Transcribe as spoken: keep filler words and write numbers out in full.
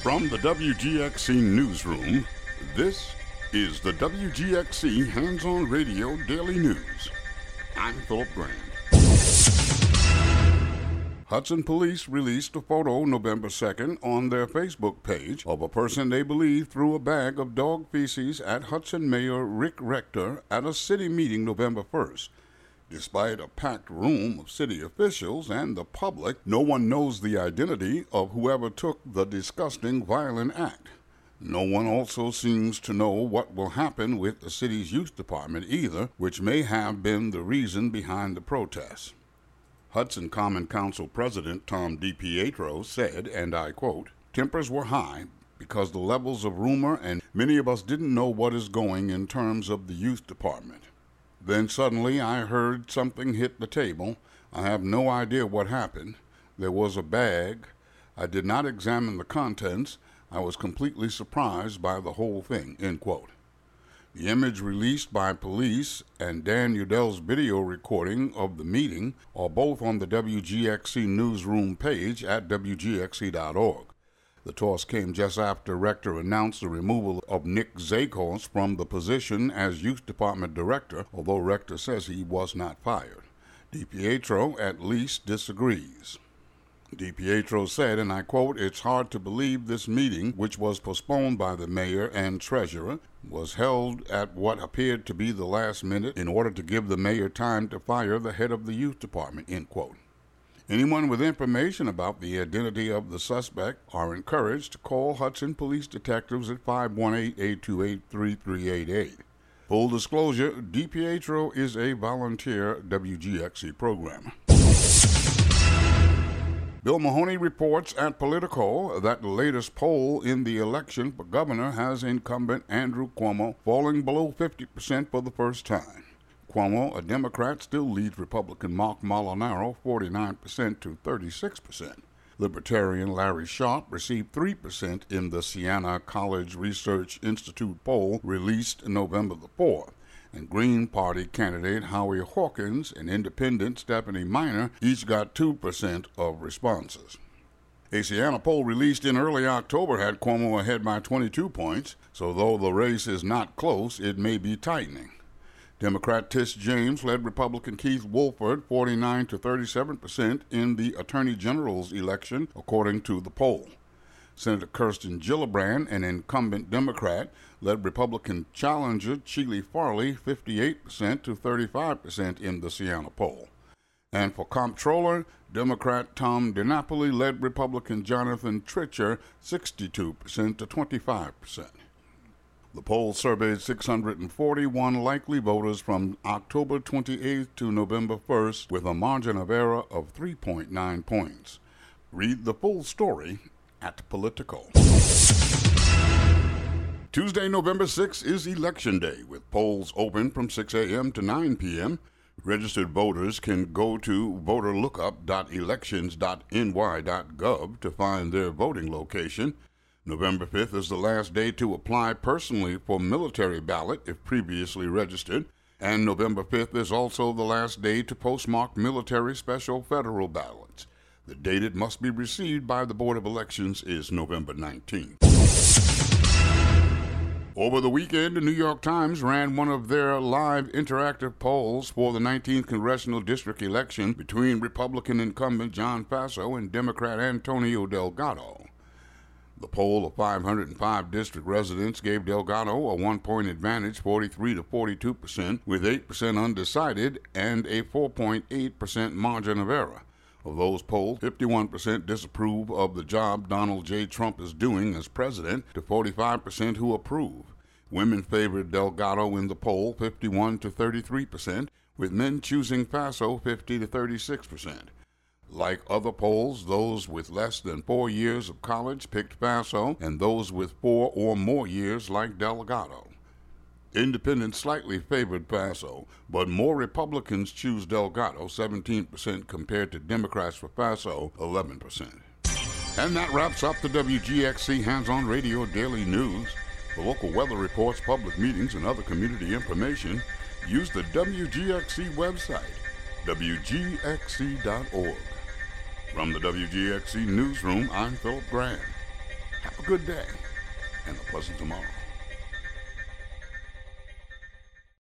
From the W G X C Newsroom, this is the W G X C Hands-On Radio Daily News. I'm Philip Grand. Hudson Police released a photo November second on their Facebook page of a person they believe threw a bag of dog feces at Hudson Mayor Rick Rector at a city meeting November first. Despite a packed room of city officials and the public, no one knows the identity of whoever took the disgusting, violent act. No one also seems to know what will happen with the city's youth department either, which may have been the reason behind the protests. Hudson Common Council President Tom DiPietro said, and I quote, "Tempers were high because the levels of rumor and many of us didn't know what is going in terms of the youth department. Then suddenly I heard something hit the table. I have no idea what happened. There was a bag. I did not examine the contents. I was completely surprised by the whole thing," end quote. The image released by police and Dan Udell's video recording of the meeting are both on the W G X C newsroom page at W G X C dot org. The toss came just after Rector announced the removal of Nick Zaycos from the position as Youth Department Director, although Rector says he was not fired. DiPietro at least disagrees. DiPietro said, and I quote, "It's hard to believe this meeting, which was postponed by the mayor and treasurer, was held at what appeared to be the last minute in order to give the mayor time to fire the head of the youth department," end quote. Anyone with information about the identity of the suspect are encouraged to call Hudson Police Detectives at five one eight, eight two eight, three three eight eight. Full disclosure, DiPietro is a volunteer W G X C programmer. Bill Mahoney reports at Politico that the latest poll in the election for governor has incumbent Andrew Cuomo falling below fifty percent for the first time. Cuomo, a Democrat, still leads Republican Mark Molinaro forty-nine percent to thirty-six percent. Libertarian Larry Sharpe received three percent in the Siena College Research Institute poll released November the fourth. And Green Party candidate Howie Hawkins and independent Stephanie Miner each got two percent of responses. A Siena poll released in early October had Cuomo ahead by twenty-two points, so though the race is not close, it may be tightening. Democrat Tish James led Republican Keith Woolford forty-nine to thirty-seven percent in the Attorney General's election, according to the poll. Senator Kirsten Gillibrand, an incumbent Democrat, led Republican challenger Sheely Farley fifty-eight percent to thirty-five percent in the Siena poll. And for comptroller, Democrat Tom DiNapoli led Republican Jonathan Tritcher sixty-two percent to twenty-five percent. The poll surveyed six hundred forty-one likely voters from October twenty-eighth to November first with a margin of error of three point nine points. Read the full story at Politico. Tuesday, November sixth is Election Day, with polls open from six a.m. to nine p.m. Registered voters can go to voter lookup dot elections dot n y dot gov to find their voting location. November fifth is the last day to apply personally for military ballot if previously registered, and November fifth is also the last day to postmark military special federal ballots. The date it must be received by the Board of Elections is November nineteenth. Over the weekend, the New York Times ran one of their live interactive polls for the nineteenth Congressional District election between Republican incumbent John Faso and Democrat Antonio Delgado. The poll of five hundred five district residents gave Delgado a one-point advantage, forty-three to forty-two percent, with eight percent undecided and a four point eight percent margin of error. Of those polled, fifty-one percent disapprove of the job Donald J. Trump is doing as president, to forty-five percent who approve. Women favored Delgado in the poll, fifty-one to thirty-three percent, with men choosing Faso, fifty to thirty-six percent. Like other polls, those with less than four years of college picked Faso, and those with four or more years like Delgado. Independents slightly favored Faso, but more Republicans choose Delgado, seventeen percent compared to Democrats for Faso, eleven percent. And that wraps up the W G X C Hands-On Radio Daily News. For local weather reports, public meetings, and other community information, use the W G X C website, W G X C dot org. From the W G X C Newsroom, I'm Philip Graham. Have a good day and a pleasant tomorrow.